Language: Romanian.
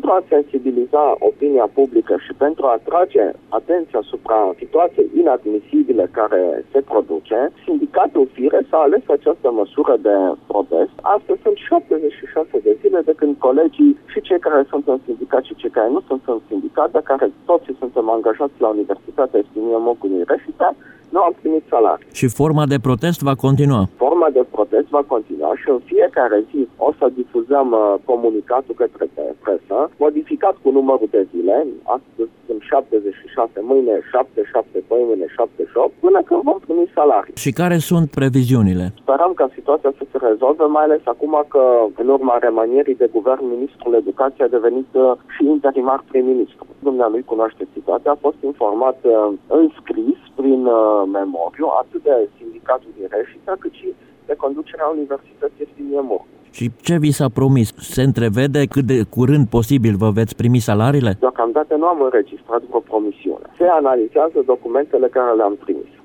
pentru a sensibiliza opinia publică și pentru a atrage atenția asupra situației inadmisibile care se produce, sindicatul FIRE s-a ales această măsură de protest. Astăzi sunt 76 de zile de când colegii și cei care sunt în sindicat și cei care nu sunt în sindicat, de care toți suntem angajați la Universitatea Eftimie Muntului Reșița, nu am primit salarii. Și forma de protest va continua? Forma de protest va continua și în fiecare zi o să difuzăm comunicatul către presă, modificat cu numărul de zile. Astăzi sunt 76, mâine 77, mâine 78, până când vom primi salarii. Și care sunt previziunile? Sperăm ca situația să se rezolve, mai ales acum că în urma remanierii de guvern, ministrul educației a devenit și interimar prim-ministru. Dumnealui cunoaște situația, a fost informat în scris prin memoriu, atât de sindicatul din Reșița, cât și de conducerea Universității Eftimie Muntului. Și ce vi s-a promis? Se întrevede cât de curând posibil vă veți primi salariile? Deocamdată nu am înregistrat vreo promisiune. Se analizează documentele care le-am trimis.